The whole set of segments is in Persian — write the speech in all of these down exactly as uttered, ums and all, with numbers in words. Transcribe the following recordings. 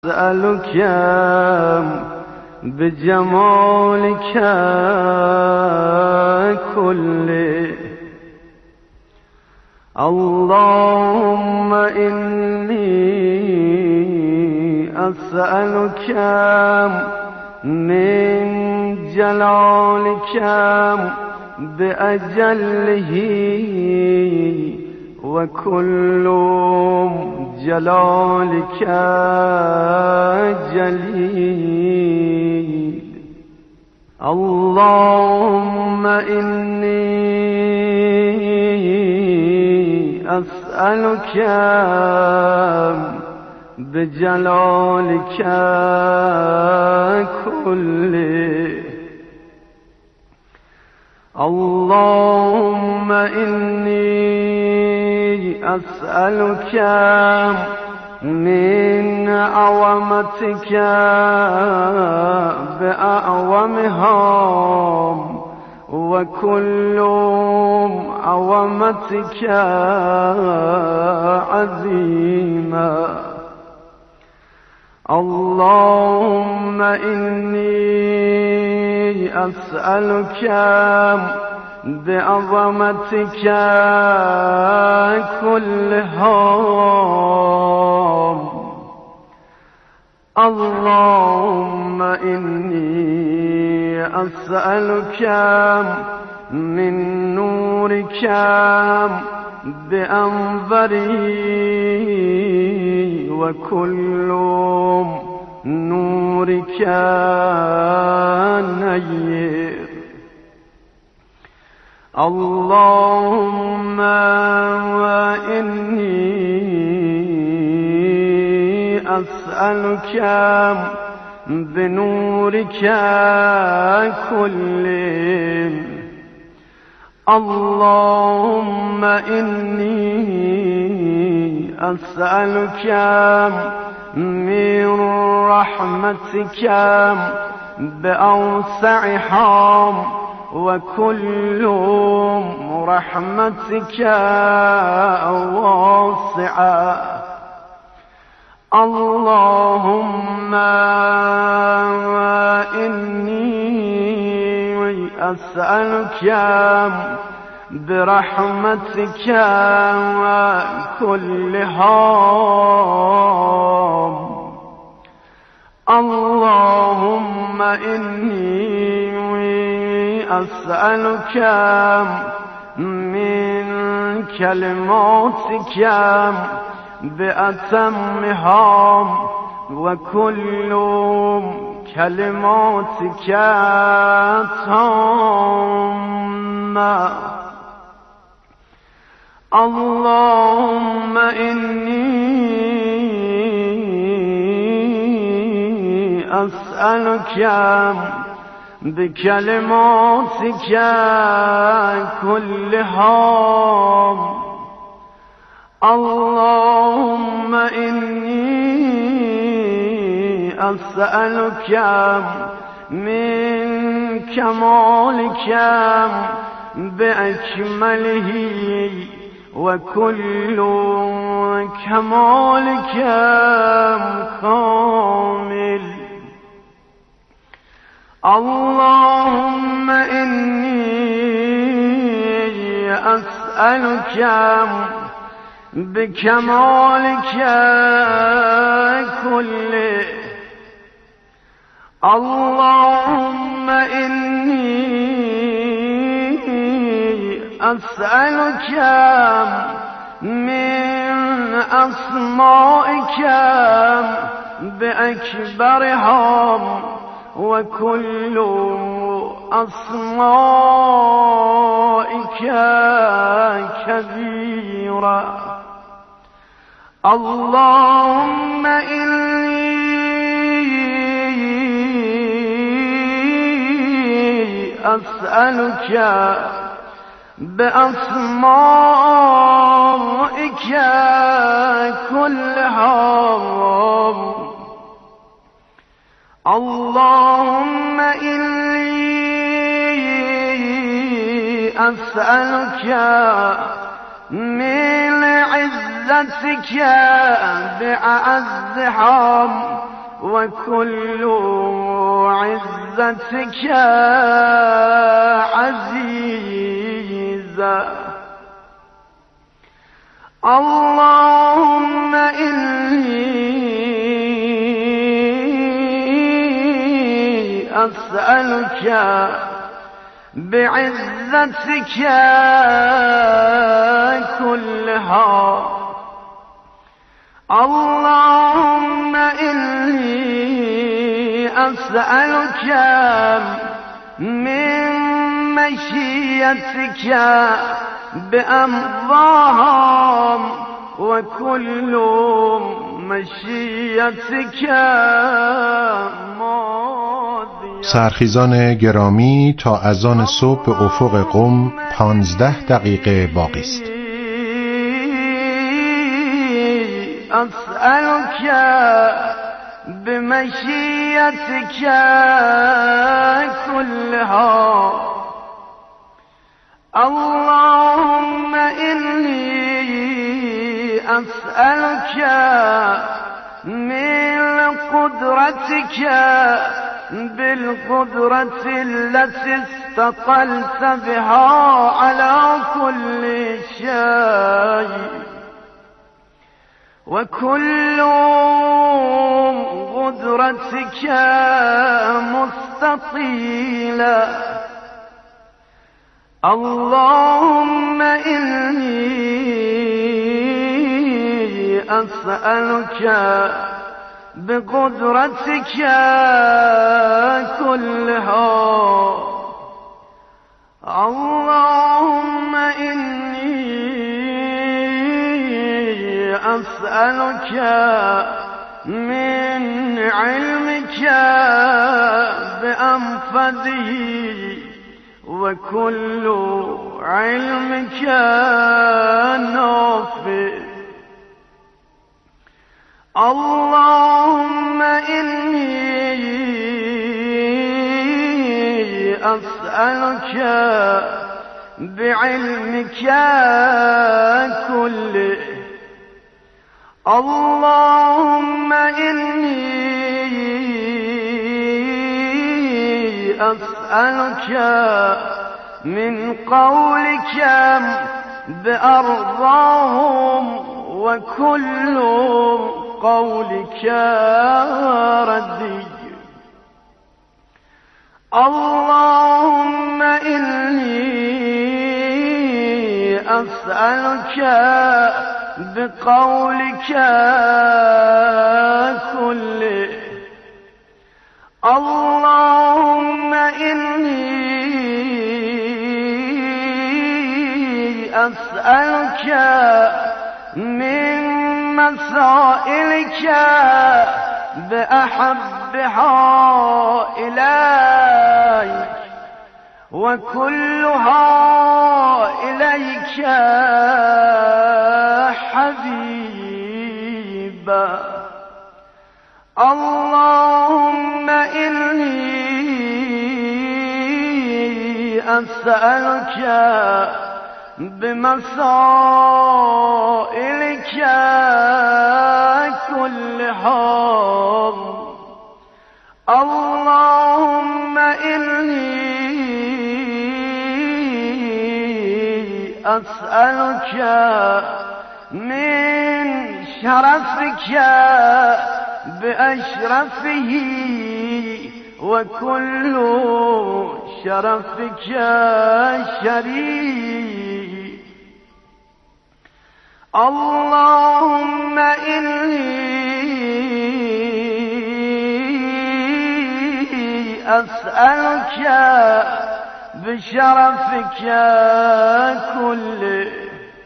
أسألك بجمالك كله اللهم إني أسألك من جلالك بأجله وكل جلالك جليل اللهم إني أسألك بجلالك كله اللهم إني أسألك من عظمتك بأعظمها وكل عظمتك عظيما اللهم إني أسألك بعظمتك كلها اللهم إني أسألك من نورك بأنظري وكل نورك نير اللهم إني أسألك بنورك كله اللهم إني أسألك من رحمتك بأوسعها وكل رحمتك واسعة اللهم إني أسألك برحمتك كلها اللهم إني أسألك من كلماتك بأتمها وكل كلماتك تامة اللهم إني أسألك بكلماتك كلها اللهم إني أسألك من كمالك بأكمله وكل كمالك كامل اللهم إني أسألك بكمالك كله اللهم إني أسألك من أسمائك بأكبرها وكل أسمائك كبيرة اللهم إني أسألك بأسمائك كلها اللهم إني أسألك من عزتك بأعزها وكل عزتك عزيزا. اللهم إني أسألك بعزتك كلها. اللهم إني أسألك من مشيئتك بأمضاها وكل مشیتک ماضی. سرخیزان گرامی، تا اذان صبح به افق قم پانزده دقیقه باقی است. اسألك بمشیتک كلها. اللهم إني أسألك من قدرتك بالقدرة التي استطلت بها على كل شيء وكل قدرتك مستطيلة. اللهم إني أسألك بقدرتك كلها. اللهم إني أسألك من علمك بأنفذه وكل علمك نافع. اللهم إني أسألك بعلمك كله. اللهم إني أسألك من قولك بأرضاهم وكل قولك ردي. اللهم إني أسألك بقولك كله. اللهم إني أسألك من مسائلك بأحبها إليك وكلها إليك حبيبا. اللهم إني أسألك بمسائلك كلها. اللهم إني أسألك من شرفك بأشرفه وكل شرفك شريف. اللهم إني أسألك بشرفك كله.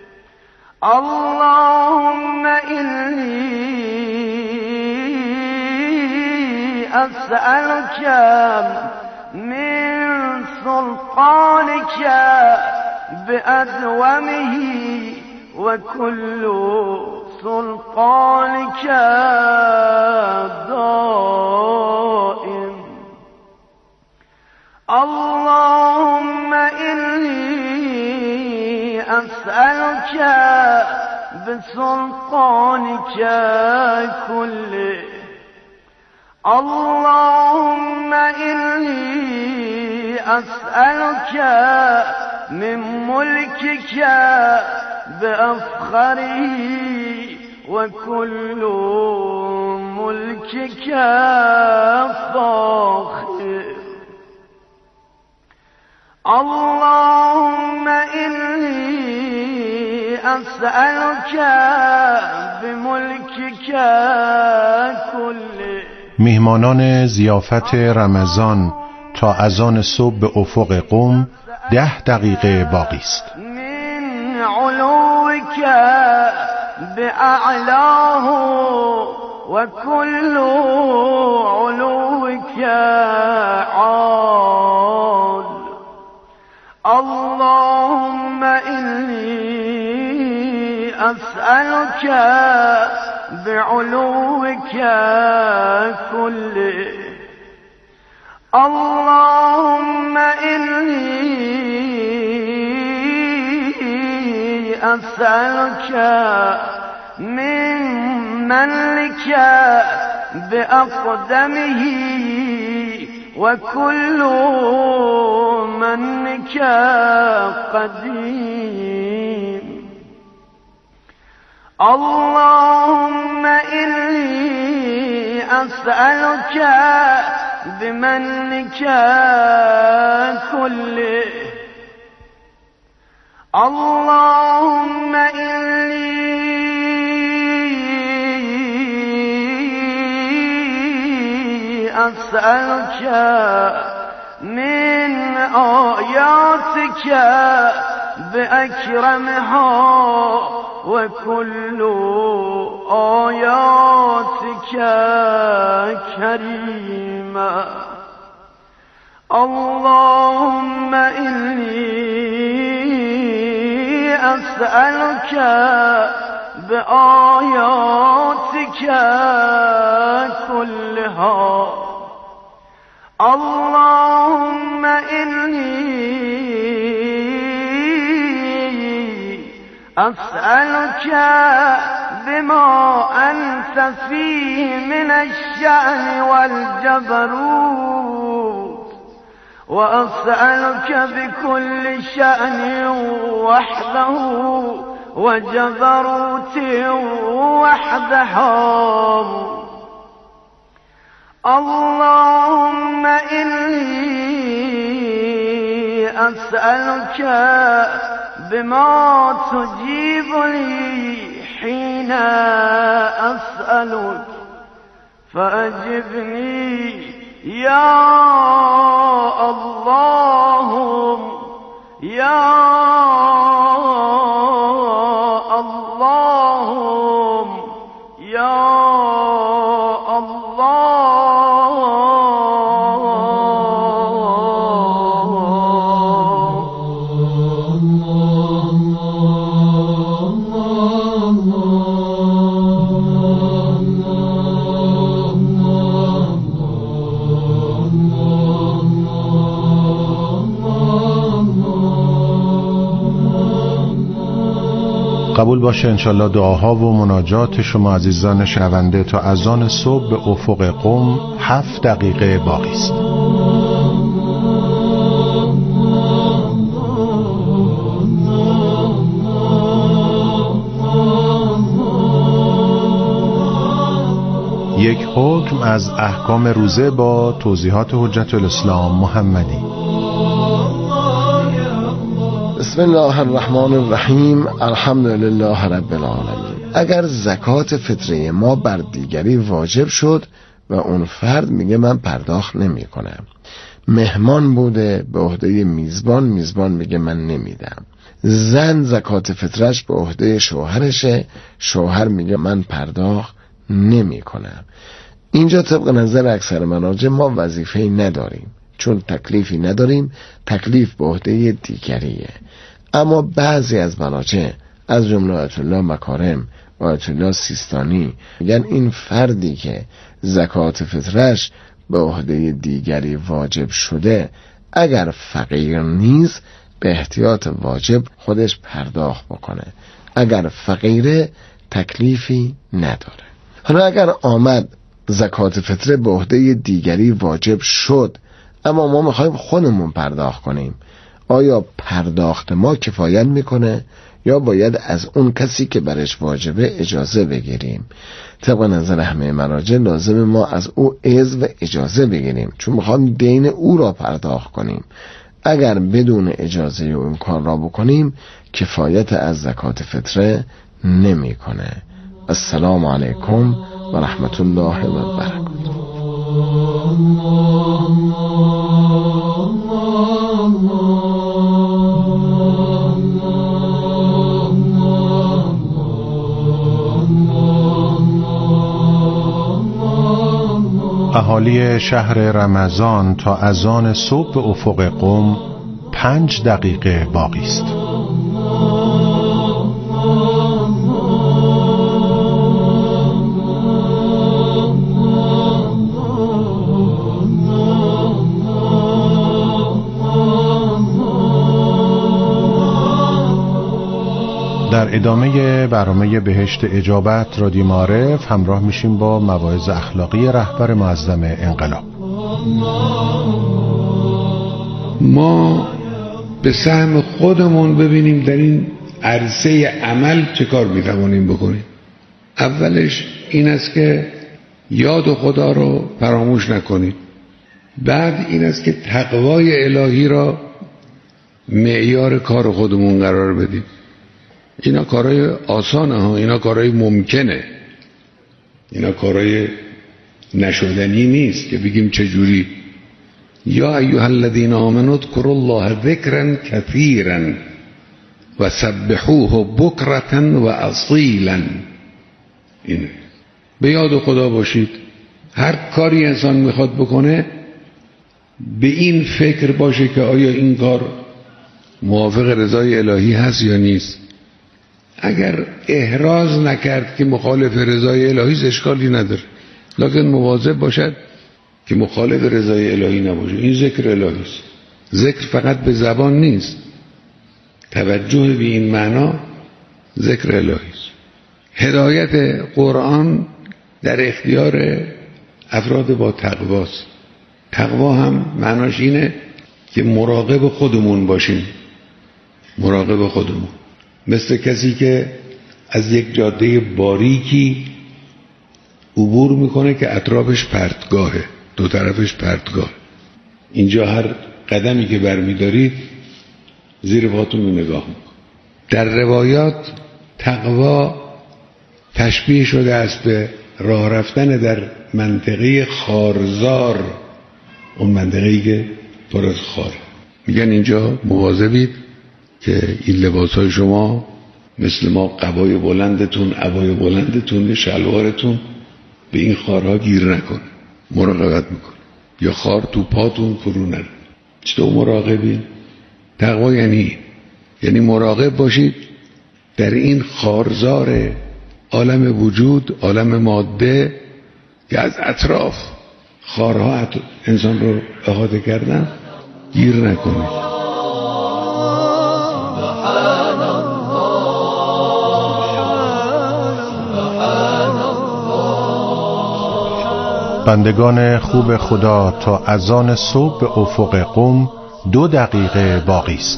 اللهم إني أسألك من سلطانك بأدومه وكل سلطانك دائم. اللهم إني أسألك بسلطانك كله. اللهم إني أسألك من ملكك بأفخره وكل ملكك فاخر. اللهم إني أسألك بملكك كله. میهمانان ضیافت رمضان تا اذان صبح به افق قم ده دقیقه باقی است. من علوك بأعلاه و كل علوك عال. اللهم إني أسألك بعلوك كله. اللهم إني أسألك من منك بأقدمه وكل منك قديم. اللهم إني أسألك بمنك كله. اللهم إني أسألك من آياتك بأكرمها وكل آياتك كريمة. اللهم إني أسألك بآياتك كلها. اللهم إني أسألك بما أنت فيه من الشأن والجبروت، وأسألك بكل شأن وحده وجبروت وحدها. اللهم إني أسألك بما تجيب لي حين أسألك فأجبني يا اللهم يا اللهم يا قبول باشه انشالله دعاها و مناجات شما عزیزان شنونده تا اذان صبح به افق قم هفت دقیقه باقی است. یک حکم از احکام روزه با توضیحات حجت الاسلام محمدی. بسم الله الرحمن الرحیم. الحمد لله رب العالمین. اگر زکات فطره ما بر دیگری واجب شد و اون فرد میگه من پرداخت نمی کنم، مهمان بوده به عهده میزبان، میزبان میگه من نمیدم، زن زکات فطرش به عهده شوهرشه، شوهر میگه من پرداخت نمی کنم، اینجا طبق نظر اکثر مراجع ما وظیفه‌ای نداریم چون تکلیفی نداریم، تکلیف به عهده دیگریه. اما بعضی از مراجع از جمله آیت الله مکارم و آیت الله سیستانی میگن این فردی که زکات فطرش به عهده دیگری واجب شده اگر فقیر نیست به احتیاط واجب خودش پرداخت بکنه، اگر فقیره تکلیفی نداره. حالا اگر آمد زکات فطره به عهده دیگری واجب شد، اما ما میخوایم خودمون پرداخت کنیم. آیا پرداخت ما کفایت میکنه یا باید از اون کسی که برش واجبه اجازه بگیریم؟ طبق نظر همه مراجع لازم ما از او اذن و اجازه بگیریم، چون میخوایم دین او را پرداخت کنیم. اگر بدون اجازه اون کار را بکنیم کفایت از زکات فطره نمیکنه. السلام علیکم و رحمت الله و برکاته. اهالی شهر رمضان تا اذان صبح به افق قم پنج دقیقه باقی است. در ادامه برنامه بهشت اجابت رادیو معارف همراه میشیم با مواعظ اخلاقی رهبر معظم انقلاب. ما به سهم خودمون ببینیم در این عرصه عمل چه کار میتوانیم بکنیم. اولش این است که یاد خدا رو فراموش نکنیم. بعد این است که تقوای الهی را معیار کار خودمون قرار بدیم. اینا کارهای آسانه ها، اینا کارهای ممکنه، اینا کارهای نشدنی نیست که بگیم چجوری. یا ایها الذین آمنوا اذکروا الله ذکرا کثیرا و سبحوه بکرة و اصیلا. اینه، به یاد خدا باشید. هر کاری انسان میخواد بکنه به این فکر باشه که آیا این کار موافق رضای الهی هست یا نیست. اگر احراز نکرد که مخالف رضای الهی اشکالی نداره، لکن مواظب باشد که مخالف رضای الهی نباشه. این ذکر الهی است. ذکر فقط به زبان نیست، توجه به این معنا ذکر الهی است. هدایت قرآن در اختیار افراد با تقواست. تقوا هم معناش اینه که مراقب خودمون باشیم. مراقب خودمون، مثل کسی که از یک جاده باریکی عبور میکنه که اطرافش پرتگاهه، دو طرفش پرتگاه. اینجا هر قدمی که برمیدارید زیر پاتون رو نگاه میکن. در روایات تقوا تشبیه شده است به راه رفتن در منطقه خارزار، اون منطقه‌ای که پر از خاره. میگن اینجا مواظبید که این لباسهای شما مثل ما قبای بلندتون، عبای بلندتون، شلوارتون به این خارها گیر نکنه. مراقبت میکن یا خار تو پاتون فرو نره. چطور مراقبی؟ تقوا یعنی یعنی مراقب باشید در این خارزار عالم وجود، عالم ماده که از اطراف خارها انسان رو احاطه کردن، گیر نکنید. بندگان خوب خدا تا اذان صبح به افق قم دو دقیقه باقی است.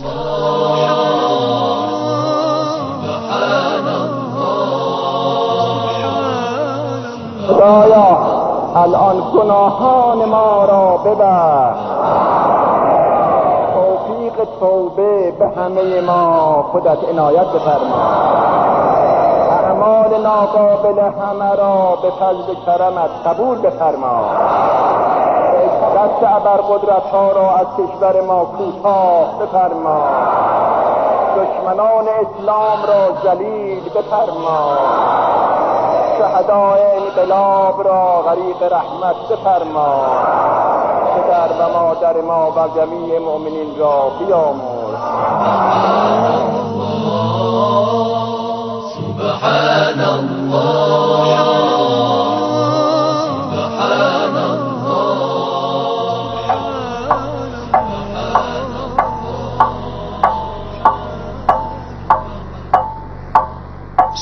خدایا الان گناهان ما را ببخش، توفیق توبه به همه ما خودت عنایت بفرما، اعمال ناقابل همه را به فضل کرمت قبول بفرما، دست ابرقدرت ها را از کشور ما کوتاه بفرما، دشمنان اسلام را ذلیل بفرما، شهدای انقلاب را غریق رحمت بفرما، پدر و مادر ما و جمیع مؤمنین را بیامرز. سبحان الله سبحان الله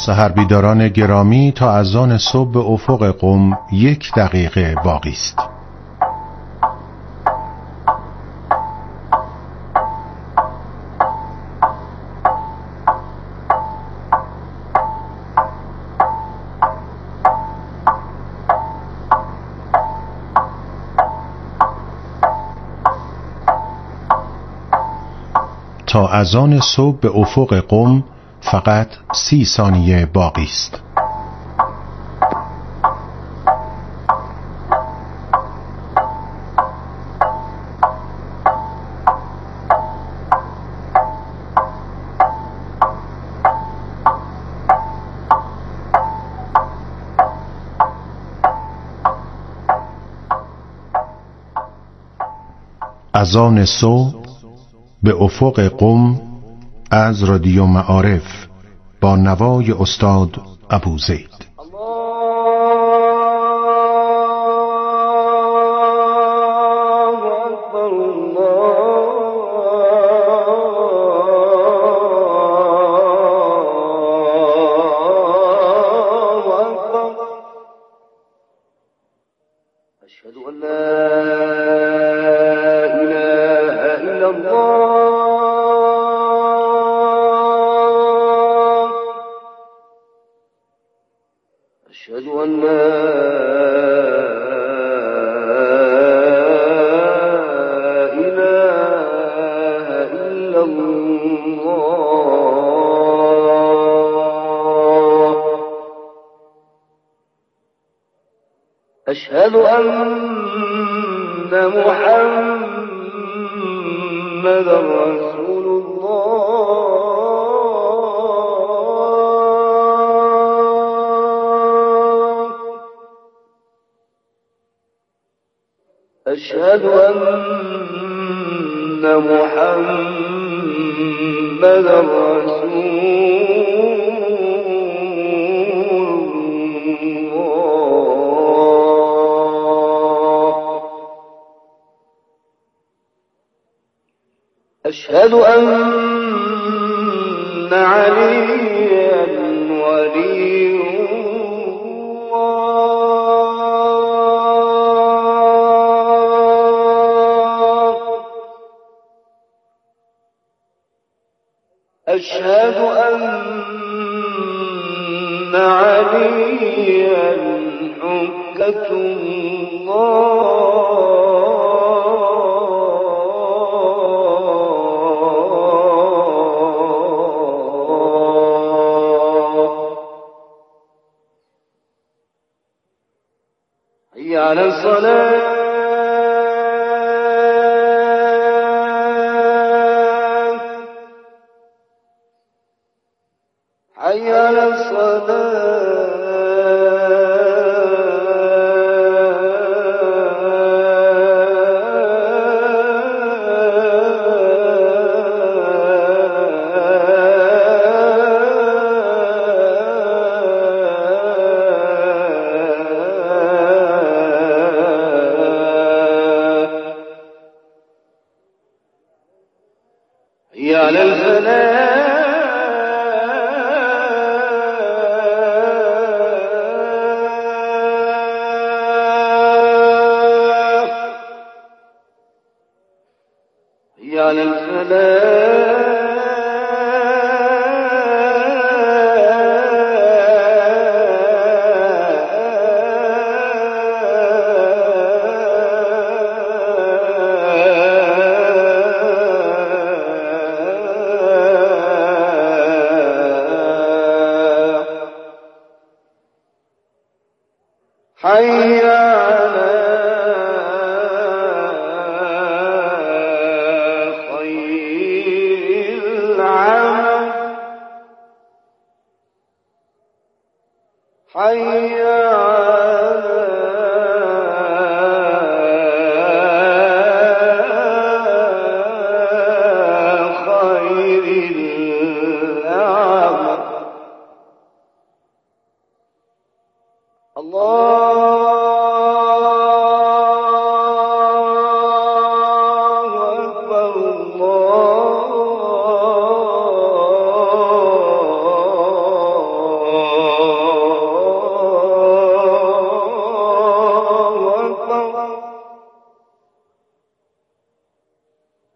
سحربیداران گرامی، تا اذان صبح به افق قم یک دقیقه باقی است. تا اذان صبح به افق قم فقط سی ثانیه باقی است. اذان صبح به افق قم از رادیو معارف با نوای استاد ابوزید. أشهد أن محمد رسول الله. أشهد أن محمد رسول أشهد أن عليا ولي الله. أشهد أن عليا حجة الله. على الصلاة حي على على الفلاح على الفلاح. حي على خير العمل. حي على خير العمل. الله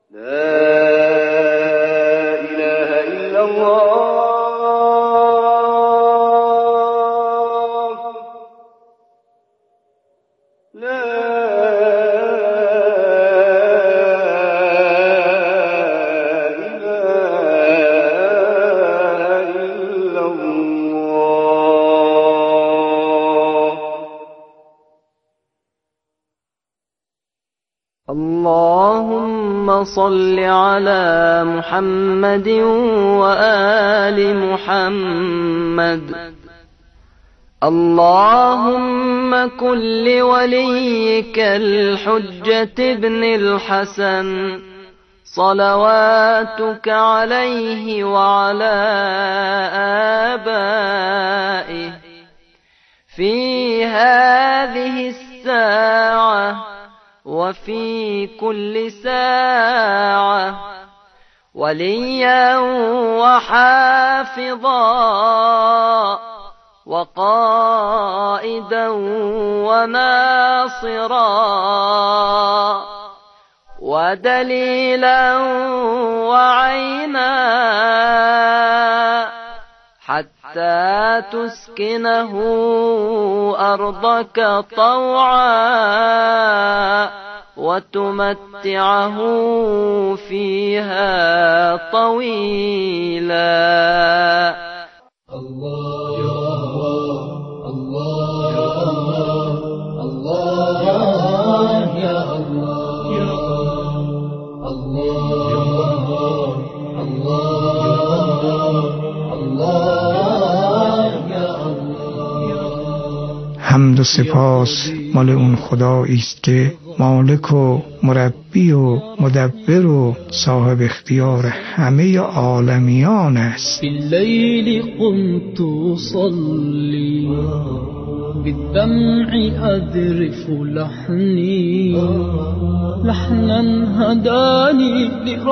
اللهم صل على محمد وآل محمد. اللهم كن لوليك الحجة ابن الحسن صلواتك عليه وعلى آبائه في هذه الساعة وفي كل ساعة وليا وحافظا وقائدا وناصرا ودليلا وعينا حتى تسكنه أرضك طوعا وتمتعه فيها طويلا. الله يا الله يا الله يا الله يا الله يا الله يا الله. حمد و سپاس مال اون خدایی است که مالک و مربی و مدبر و صاحب اختیار همه عالمیان است. باللیل قمت صلی بالدمع أذرف لحني لحنا هداني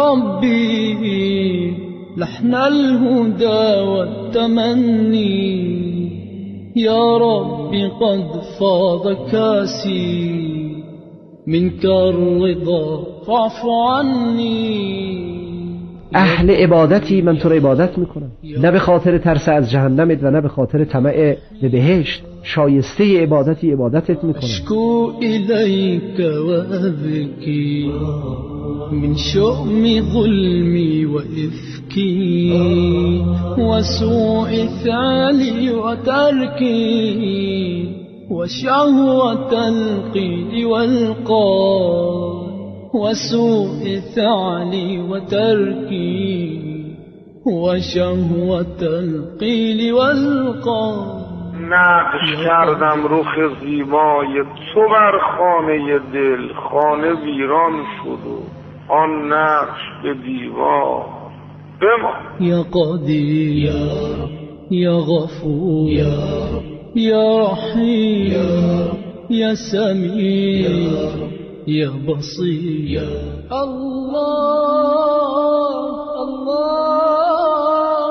لربي لحن الهدى والتمني يا ربي قد فاض كاسي منك الرضا فاعف عني. اهل عبادتی من تو رو عبادت میکنم، نه به خاطر ترس از جهنمت و نه به خاطر طمع به بهشت. شایسته عبادتی عبادتت میکنم. اشکو الیک و ابکی من شؤم ظلمی و افکی و سوء فعلی و ترکی و شهوة القیل والقال وسوء فعلي وتركي وشهوة القيل والقال. نقش کردم رخ زیبای تو بر خانه دل، خانه ویران شد و آن نقش به دیوار بمان. یا قدیر یا غفور یا رحیم یا سمیع یا بصیر. الله الله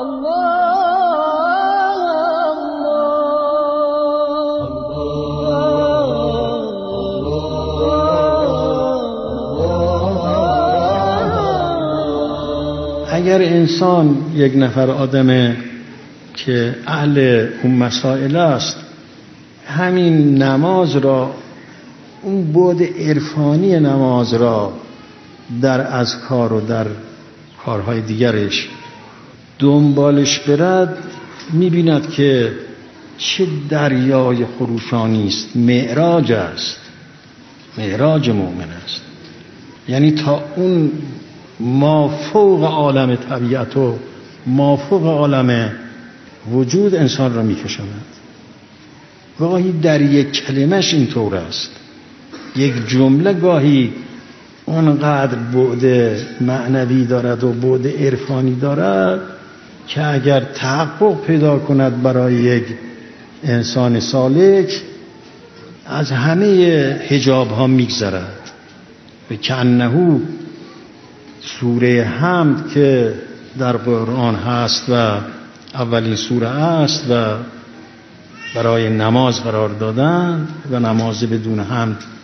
الله. اگر انسان یک نفر آدمه که اهل اون مسائل است، همین نماز را، اون بعد عرفانی نماز را در اذکار و در کارهای دیگرش دنبالش برد، می‌بیند که چه دریای خروشانی است. معراج است، معراج مؤمن است. یعنی تا اون مافوق عالم طبیعت و مافوق عالم وجود انسان را می‌کشاند. گاهی در یک کلمش اینطور است، یک جمله گاهی اونقدر بعد معنوی دارد و بعد عرفانی دارد که اگر تحقق پیدا کند برای یک انسان سالک، از همه حجاب ها میگذرد. و کأنه سوره حمد که در قرآن هست و اولین سوره است و برای نماز قرار دادن و نماز بدون حمد